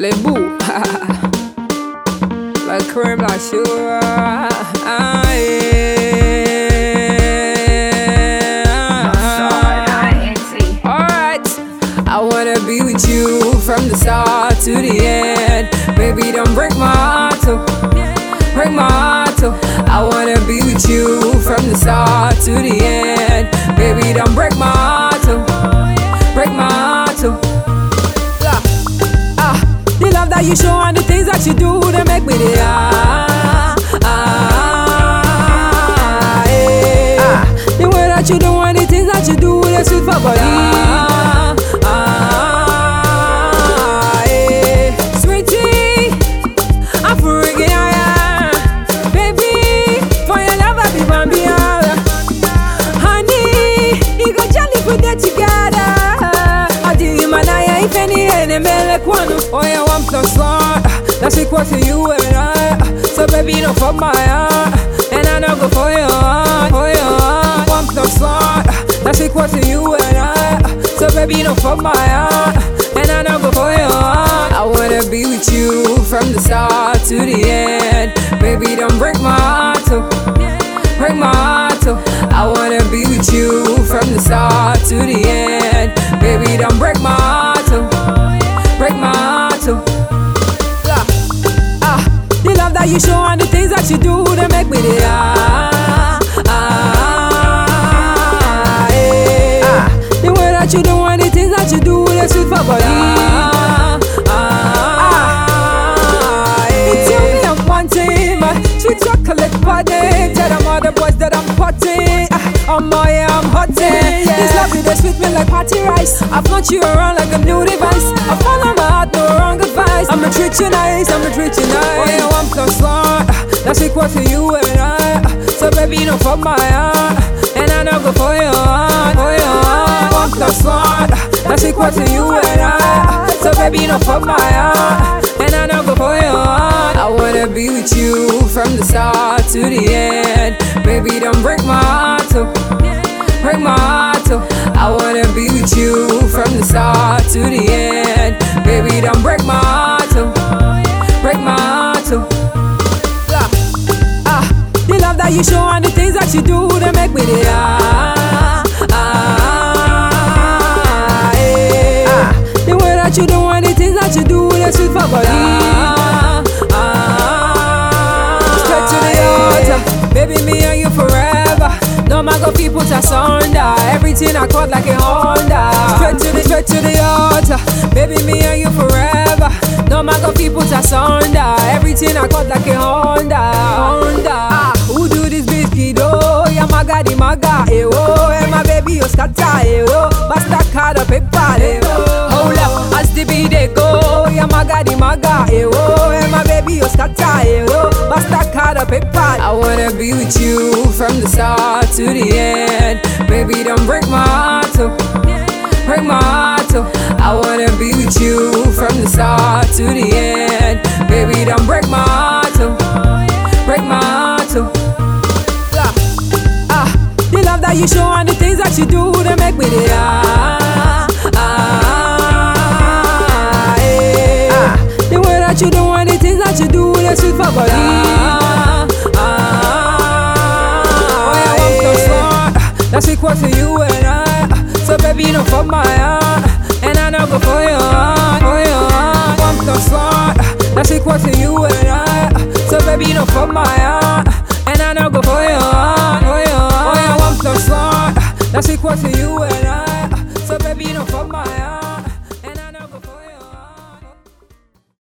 Les bouts. La crème, la sugar. Alright, I wanna be with you from the start to the end. Baby, don't break my heart, oh. Break my heart, oh. I wanna be with you from the start to the end. Baby, don't break my heart, oh. Break my heart, oh. The love that you show and the things that you do, they make me the the way that you do and the things that you do, they sweet for body. Sweetie, I'm freaking out, baby. For your love, I be bambiara. Honey, you go jolly put that together. I did Himalaya, if any like one. Oh yeah, 1 + 1, that's equal to you and I. So baby, don't fuck my heart, and I don't go for your heart, for your heart. 1 + 1, that's equal to you and I. So baby, don't fuck my heart, and I don't go for your heart. I wanna be with you from the start to the end. Baby, don't break my heart, oh. Break my heart, oh. I wanna be with you from the start to the end. Baby, don't break my heart, oh. Break my heart, oh. The love that you show and the things that you do, they make me the the way that you do and the things that you do, they sweet for body. You tell me I'm wanting my sweet chocolate body. Tell them all the boys that I'm potting. Oh my, I'm hotting. This love you, they sweet me like party rice. I flaunt you around like a new device. I follow my heart, no wrong advice. I'ma treat you nice, I'ma treat you nice. Oh yeah, 1 + 1, that's equal to you and I. So baby, don't fuck my heart, and I don't go for your heart, for your heart. 1 + 1, that's equal to you and I. So baby, don't fuck my heart, and I don't go for your heart. I wanna be with you from the start to the end. Baby, don't break my heart, oh. Break my heart, oh. I wanna be with you from the start to the end. Baby, don't break my heart, oh. Break my heart, oh. The love that you show and the things that you do, they make me the the way that you do and the things that you do, they sweet for body. Straight to the altar, baby, me and you forever. No matter people to asunder, everything I caught like a Honda. Straight to the altar, baby, me and you forever. No matter people to asunder, everything I caught like a Honda. Who do this biscuit? Oh, yeah, maga di maga, eh oh, and my baby you scatter, eh oh, basta card of paper, eh oh. Hold up, as the beat they go, yeah, maga di maga, eh oh, and my baby you scatter, eh oh, basta card of paper. I wanna be with you from the start to the end. Baby, don't break my heart, oh. Break my heart, oh. I wanna be with you from the start to the end. Baby, don't break my heart, oh. Break my heart, oh. The love that you show and the things that you do, they make me the the way that you do and the things that you do, they sweet for body. Oh yeah, 1 + 1, that's equal to you and I. So baby, don't fuck my heart, and I don't go for your heart, for your heart. 1 + 1, that's equal to you and I. So baby, don't fuck my heart, and I don't go for your heart, for your heart. Oh yeah, 1 + 1, that's equal to you and I.